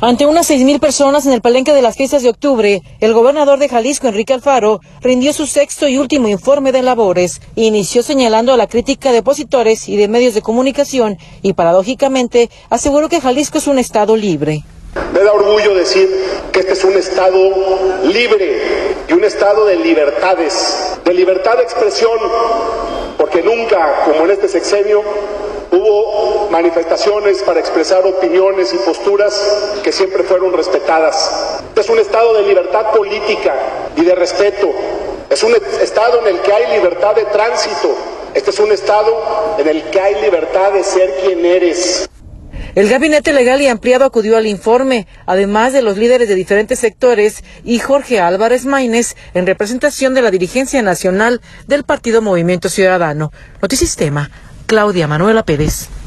Ante unas 6,000 personas en el palenque de las fiestas de octubre, el gobernador de Jalisco, Enrique Alfaro, rindió su sexto y último informe de labores. Inició señalando a la crítica de opositores y de medios de comunicación y, paradójicamente, aseguró que Jalisco es un estado libre. Me da orgullo decir que este es un estado libre y un estado de libertades, de libertad de expresión, porque nunca, como en este sexenio, hubo manifestaciones para expresar opiniones y posturas que siempre fueron respetadas. Este es un estado de libertad política y de respeto. Es un estado en el que hay libertad de tránsito. Este es un estado en el que hay libertad de ser quien eres. El Gabinete Legal y Ampliado acudió al informe, además de los líderes de diferentes sectores y Jorge Álvarez Maínez, en representación de la dirigencia nacional del Partido Movimiento Ciudadano. Notisistema, Claudia Manuela Pérez.